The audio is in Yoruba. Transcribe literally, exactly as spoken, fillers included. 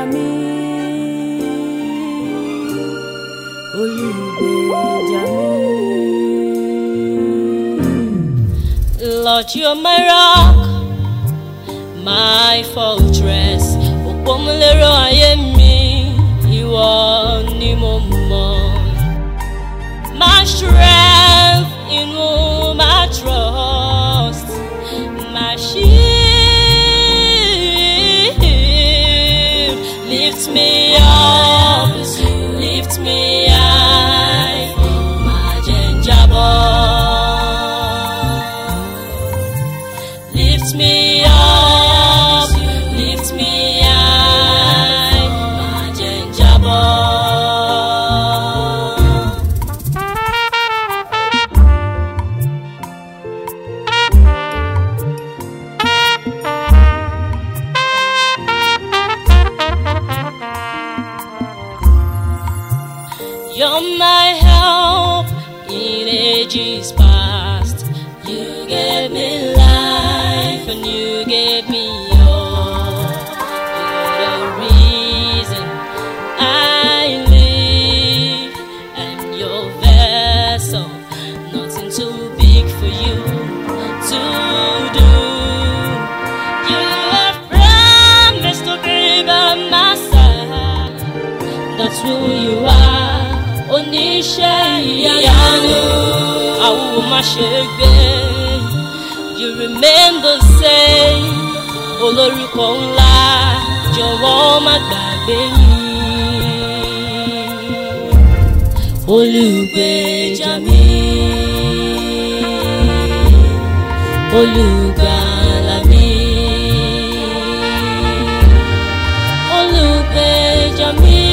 olùgbèjà mi, olùgbèjà mi. Lord, you're my rock, my fortress. Òpómúléró ayé mi, ìwọ ni mo mọ̀. My strength in whom I trust, my shield. Lift me up, lift me high, má jẹ́ n jábọ́. Lift me up, lift me high, má jẹ́ n jábọ́. You're my help in ages past. You gave me life and you gave me all. You're the reason I live. I'm your vessel, nothing too big for you to do. You have promised to be by my side. That's who you are. Oníṣẹ́ ìyanu, àwọ̀ má ṣe gbé. You remain the same. Olórúkọ ńlá, jọ̀wọ́ má gbàgbé mi. Olùgbèjà mi, olùgbàlà mi, olùgbèjà mi.